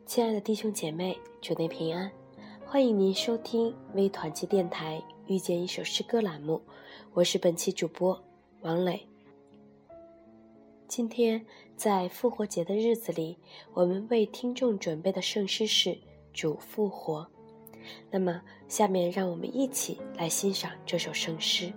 亲爱的弟兄姐妹，主内平安，欢迎您收听微团契电台遇见一首诗歌栏目，我是本期主播王磊。今天在复活节的日子里，我们为听众准备的圣诗是主复活。那么下面让我们一起来欣赏这首圣诗。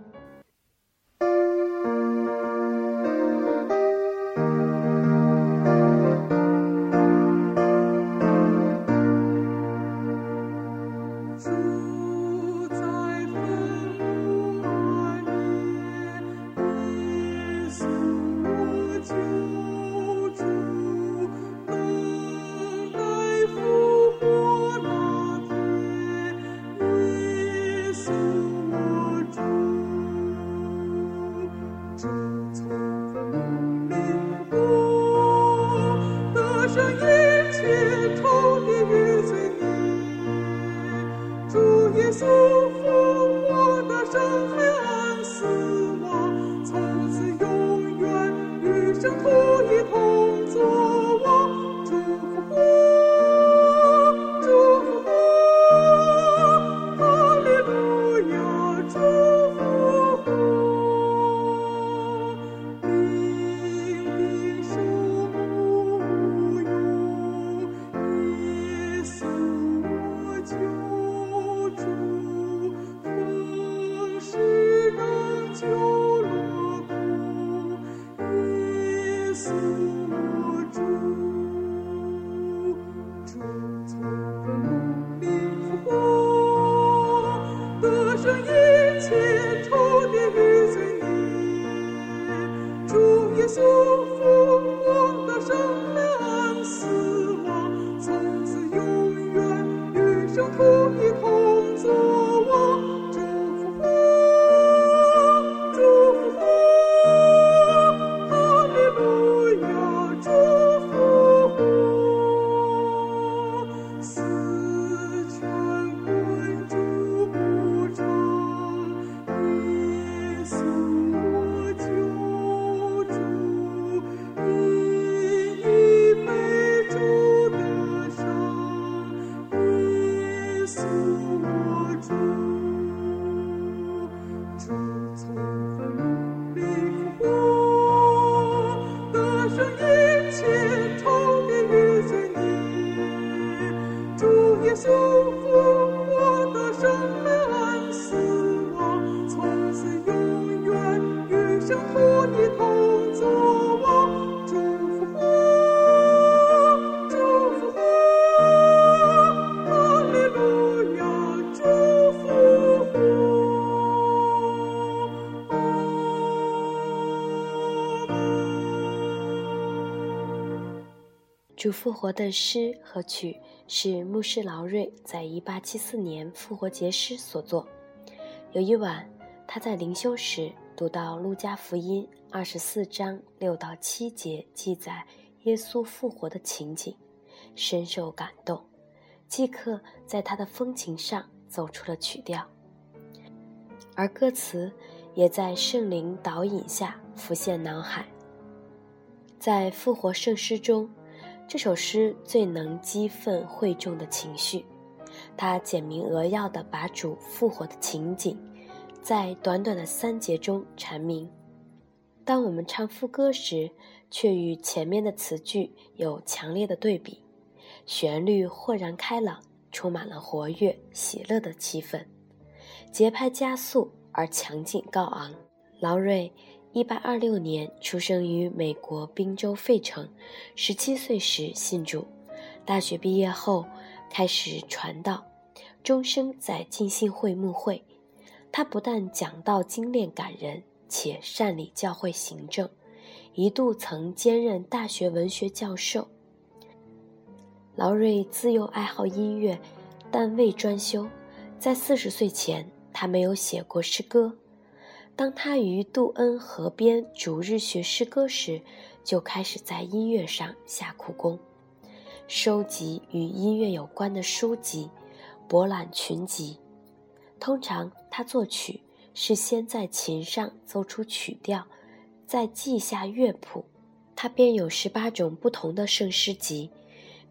主复活的诗和曲是牧师劳瑞在1874年复活节诗所作。有一晚，他在灵修时读到路加福音24章6到7节记载耶稣复活的情景，深受感动，即刻在他的风琴上奏出了曲调，而歌词也在圣灵导引下浮现脑海。在复活圣诗中，这首诗最能激愤会众的情绪，它简明扼要地把主复活的情景在短短的3节中阐明。当我们唱副歌时，却与前面的词句有强烈的对比，旋律豁然开朗，充满了活跃喜乐的气氛，节拍加速而强劲高昂。劳瑞1826年出生于美国宾州费城，17岁时信主，大学毕业后开始传道，终生在浸信会牧会。他不但讲道精炼感人，且善理教会行政，一度曾兼任大学文学教授。劳瑞自幼爱好音乐，但未专修，在40岁前他没有写过诗歌。当他于杜恩河边逐日学诗歌时，就开始在音乐上下苦功，收集与音乐有关的书籍，博览群集。通常他作曲是先在琴上奏出曲调，再记下乐谱。他编有18种不同的圣诗集，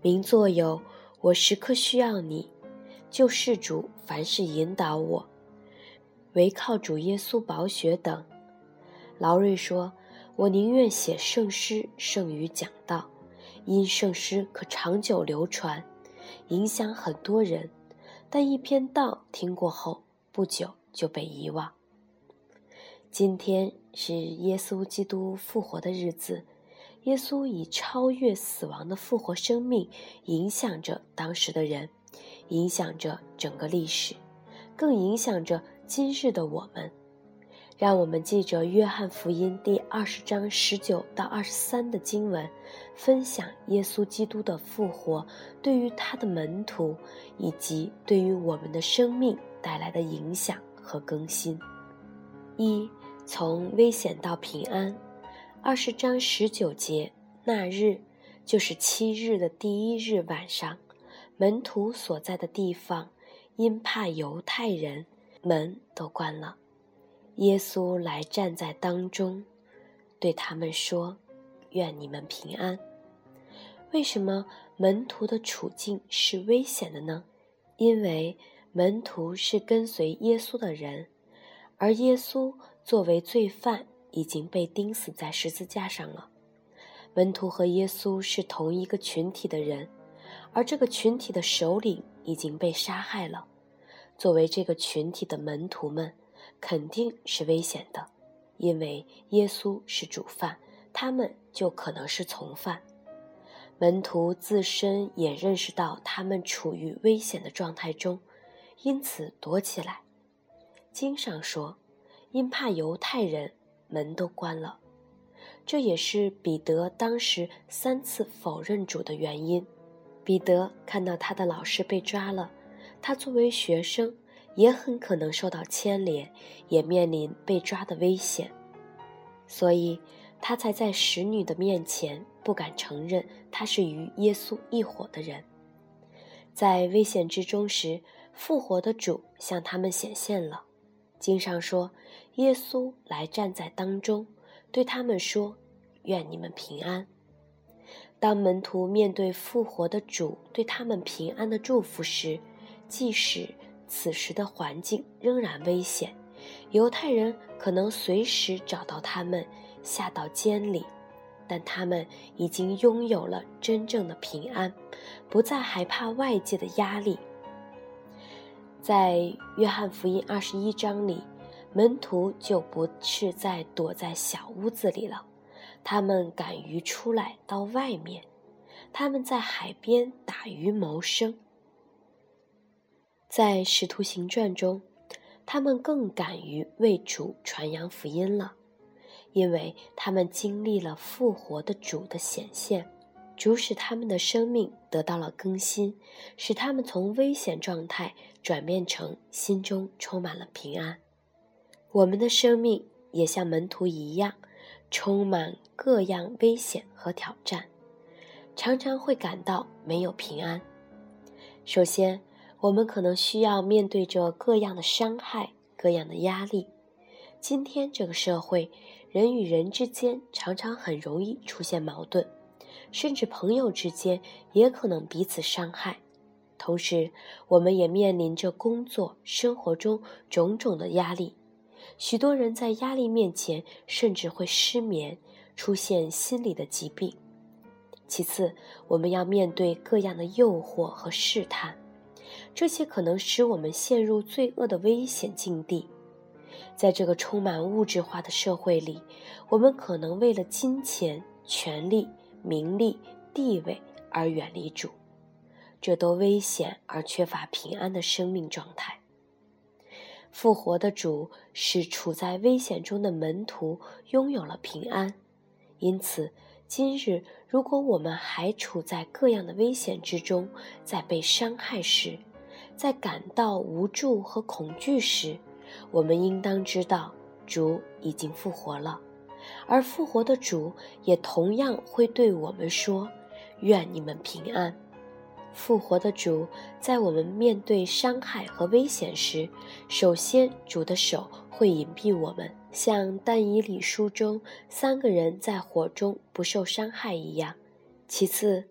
名作有我时刻需要你，救世主凡事引导我，唯靠主耶稣宝血等。劳瑞说，我宁愿写圣诗胜于讲道，因圣诗可长久流传，影响很多人，但一篇道听过后，不久就被遗忘。今天是耶稣基督复活的日子，耶稣以超越死亡的复活生命影响着当时的人，影响着整个历史，更影响着今日的我们。让我们记着约翰福音第20章19到23的经文，分享耶稣基督的复活对于他的门徒以及对于我们的生命带来的影响和更新。一，从危险到平安。20章19节，那日就是7日的第1日晚上，门徒所在的地方因怕犹太人，门都关了。耶稣来站在当中，对他们说，愿你们平安。为什么门徒的处境是危险的呢？因为门徒是跟随耶稣的人，而耶稣作为罪犯已经被钉死在十字架上了。门徒和耶稣是同一个群体的人，而这个群体的首领已经被杀害了。作为这个群体的门徒们肯定是危险的，因为耶稣是主犯，他们就可能是从犯。门徒自身也认识到他们处于危险的状态中，因此躲起来。经上说，因怕犹太人，门都关了。这也是彼得当时3次否认主的原因。彼得看到他的老师被抓了，他作为学生也很可能受到牵连，也面临被抓的危险，所以他才在使女的面前不敢承认他是与耶稣一伙的人。在危险之中时，复活的主向他们显现了。经上说，耶稣来站在当中，对他们说，愿你们平安。当门徒面对复活的主对他们平安的祝福时，即使此时的环境仍然危险，犹太人可能随时找到他们，下到监里，但他们已经拥有了真正的平安，不再害怕外界的压力。在约翰福音21章里，门徒就不是在躲在小屋子里了，他们敢于出来到外面，他们在海边打鱼谋生。在使徒行传中，他们更敢于为主传扬福音了，因为他们经历了复活的主的显现，主使他们的生命得到了更新，使他们从危险状态转变成心中充满了平安。我们的生命也像门徒一样，充满各样危险和挑战，常常会感到没有平安。首先，我们可能需要面对着各样的伤害，各样的压力。今天这个社会，人与人之间常常很容易出现矛盾，甚至朋友之间也可能彼此伤害。同时，我们也面临着工作、生活中种种的压力。许多人在压力面前甚至会失眠，出现心理的疾病。其次，我们要面对各样的诱惑和试探，这些可能使我们陷入罪恶的危险境地。在这个充满物质化的社会里，我们可能为了金钱、权力、名利、地位而远离主，这都危险而缺乏平安的生命状态。复活的主使处在危险中的门徒拥有了平安，因此今日如果我们还处在各样的危险之中，在被伤害时，在感到无助和恐惧时，我们应当知道主已经复活了，而复活的主也同样会对我们说，愿你们平安。复活的主在我们面对伤害和危险时，首先主的手会隐蔽我们，像但以理书中3个人在火中不受伤害一样。其次，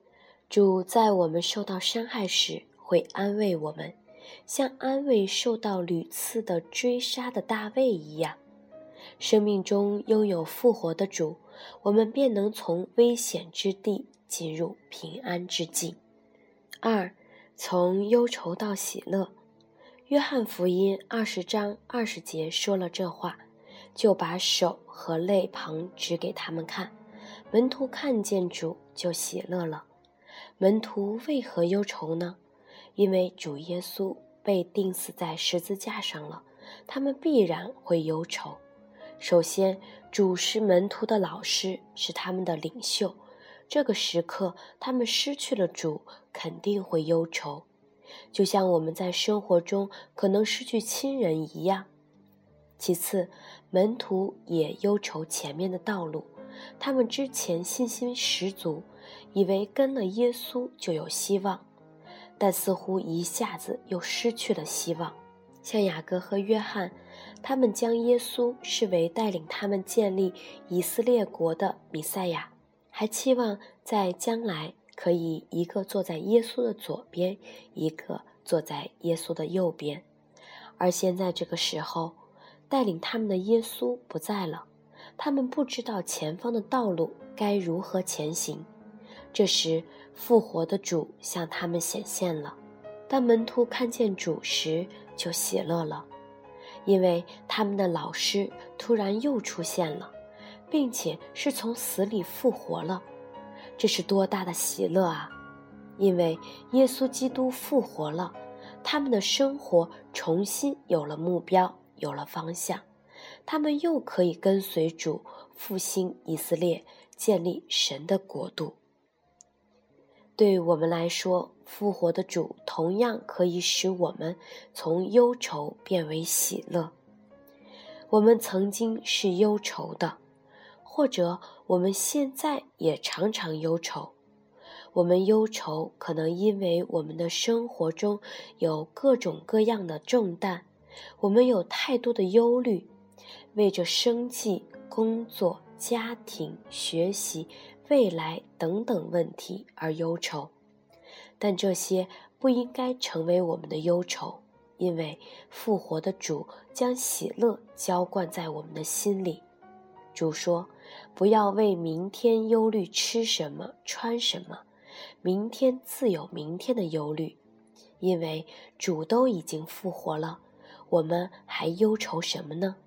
主在我们受到伤害时会安慰我们，像安慰受到屡次的追杀的大卫一样。生命中拥有复活的主，我们便能从危险之地进入平安之境。2. 从忧愁到喜乐。约翰福音20章20节说了这话，就把手和肋旁指给他们看。门徒看见主就喜乐了。门徒为何忧愁呢？因为主耶稣被钉死在十字架上了，他们必然会忧愁。首先，主是门徒的老师，是他们的领袖。这个时刻，他们失去了主，肯定会忧愁，就像我们在生活中可能失去亲人一样。其次，门徒也忧愁前面的道路，他们之前信心十足，以为跟了耶稣就有希望，但似乎一下子又失去了希望。像雅各和约翰，他们将耶稣视为带领他们建立以色列国的弥赛亚，还期望在将来可以一个坐在耶稣的左边，一个坐在耶稣的右边。而现在这个时候，带领他们的耶稣不在了，他们不知道前方的道路该如何前行。这时，复活的主向他们显现了。当门徒看见主时，就喜乐了，因为他们的老师突然又出现了，并且是从死里复活了。这是多大的喜乐啊！因为耶稣基督复活了，他们的生活重新有了目标，有了方向，他们又可以跟随主复兴以色列，建立神的国度。对我们来说，复活的主同样可以使我们从忧愁变为喜乐。我们曾经是忧愁的，或者我们现在也常常忧愁。我们忧愁可能因为我们的生活中有各种各样的重担，我们有太多的忧虑，为着生计、工作、家庭、学习、未来等等问题而忧愁。但这些不应该成为我们的忧愁，因为复活的主将喜乐浇灌在我们的心里。主说，不要为明天忧虑吃什么穿什么，明天自有明天的忧虑，因为主都已经复活了，我们还忧愁什么呢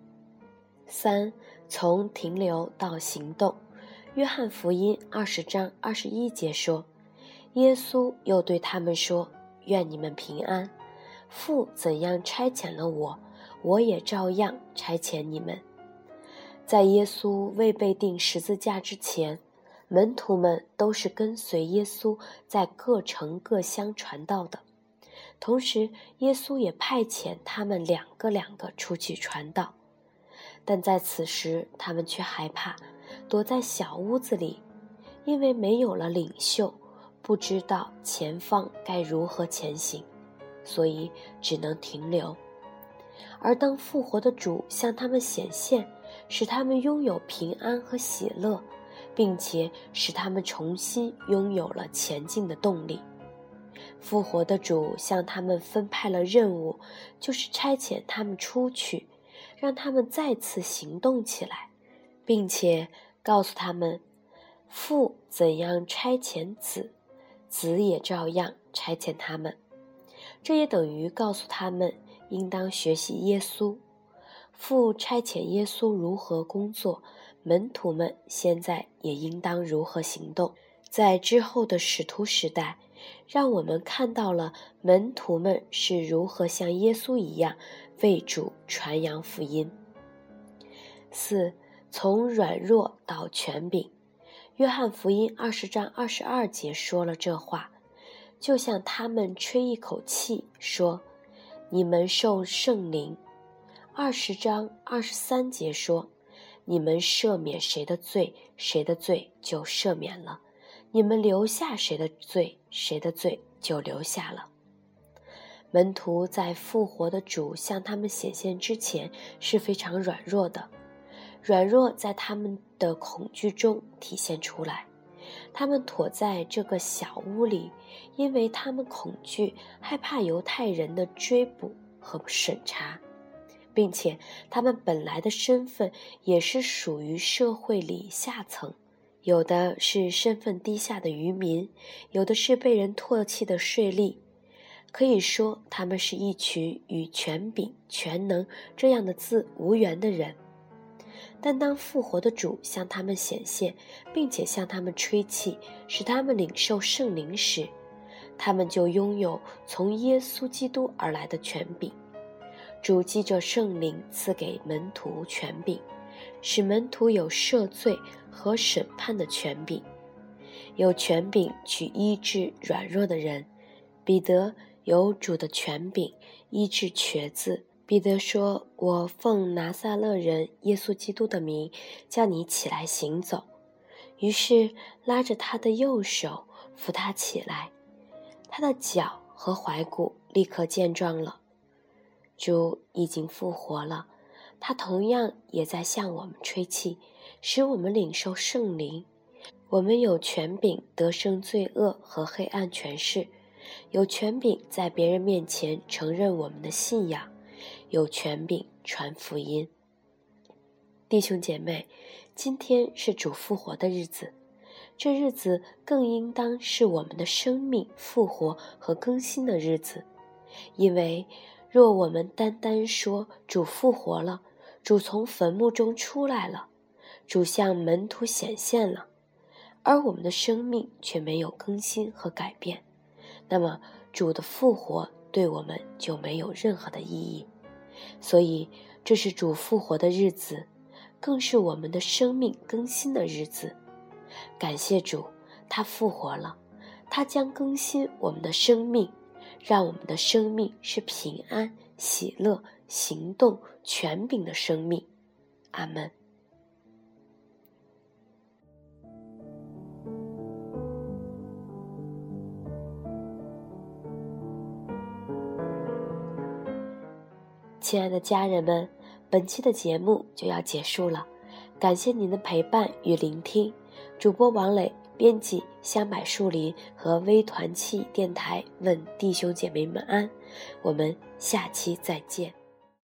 ？3. 从停留到行动。约翰福音20章21节说，耶稣又对他们说，愿你们平安，父怎样差遣了我，我也照样差遣你们。在耶稣未被钉十字架之前，门徒们都是跟随耶稣在各城各乡传道的，同时耶稣也派遣他们两个出去传道。但在此时，他们却害怕，躲在小屋子里，因为没有了领袖，不知道前方该如何前行，所以只能停留。而当复活的主向他们显现，使他们拥有平安和喜乐，并且使他们重新拥有了前进的动力。复活的主向他们分派了任务，就是差遣他们出去，让他们再次行动起来，并且告诉他们，父怎样差遣子，子也照样差遣他们。这也等于告诉他们应当学习耶稣。父差遣耶稣如何工作，门徒们现在也应当如何行动。在之后的使徒时代，让我们看到了门徒们是如何像耶稣一样为主传扬福音。4. 从软弱到权柄。约翰福音20章22节说了这话，就像他们吹一口气说，你们受圣灵。20章23节说，你们赦免谁的罪，谁的罪就赦免了，你们留下谁的罪，谁的罪就留下了。门徒在复活的主向他们显现之前是非常软弱的，软弱在他们的恐惧中体现出来， 他们躲在这个小屋里，因为他们恐惧、害怕犹太人的追捕和审查，并且他们本来的身份也是属于社会里下层，有的是身份低下的渔民，有的是被人唾弃的税吏。可以说，他们是一群与权柄、全能这样的字无缘的人。但当复活的主向他们显现，并且向他们吹气，使他们领受圣灵时，他们就拥有从耶稣基督而来的权柄。主藉着圣灵赐给门徒权柄，使门徒有赦罪和审判的权柄，有权柄去医治软弱的人。彼得有主的权柄医治瘸子。彼得说：“我奉拿撒勒人耶稣基督的名，叫你起来行走。”于是拉着他的右手扶他起来，他的脚和踝骨立刻健壮了。主已经复活了，他同样也在向我们吹气，使我们领受圣灵。我们有权柄得胜罪恶和黑暗权势，有权柄在别人面前承认我们的信仰，有权柄传福音。弟兄姐妹，今天是主复活的日子，这日子更应当是我们的生命复活和更新的日子。因为若我们单单说主复活了，主从坟墓中出来了，主向门徒显现了，而我们的生命却没有更新和改变，那么主的复活对我们就没有任何的意义。所以这是主复活的日子，更是我们的生命更新的日子。感谢主，他复活了，他将更新我们的生命，让我们的生命是平安、喜乐、行动、权柄的生命。阿们。亲爱的家人们，本期的节目就要结束了，感谢您的陪伴与聆听。主播王磊，编辑香柏树林和微团契电台问弟兄姐妹们安，我们下期再见。